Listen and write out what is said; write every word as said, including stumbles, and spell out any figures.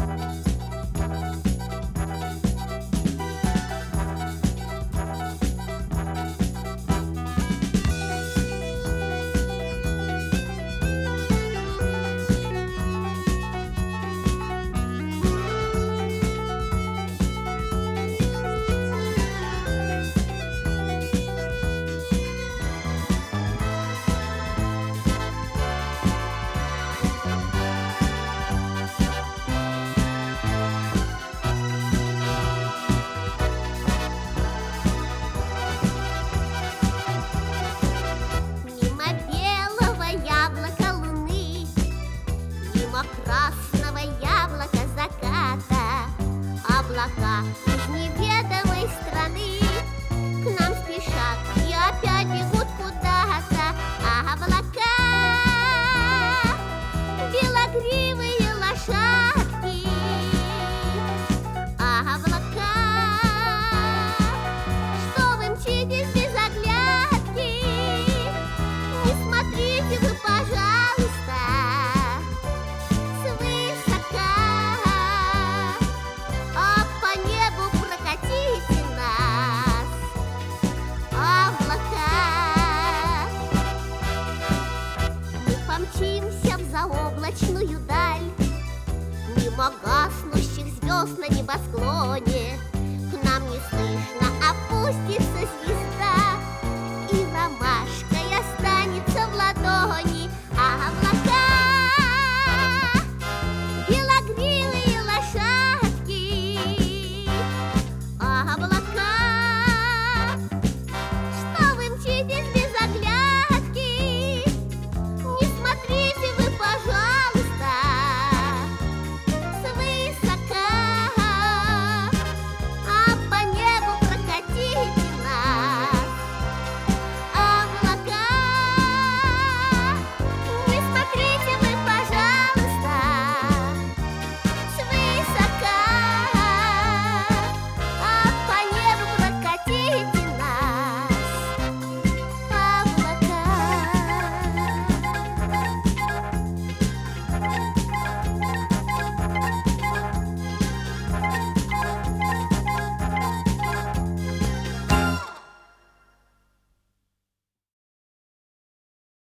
Мимо белого яблока луны, мимо красного яблока заката, облака из неведомой страны к нам спешат и опять бегут куда-то. А облака, белогривые лошадки, а облака, что вы мчитесь без оглядки? Не смотрите вы, пожалуйста, свысока, а по небу прокатите нас, облака. Мы помчимся в заоблачную даль, мимо гаснущих звезд на небосклоне,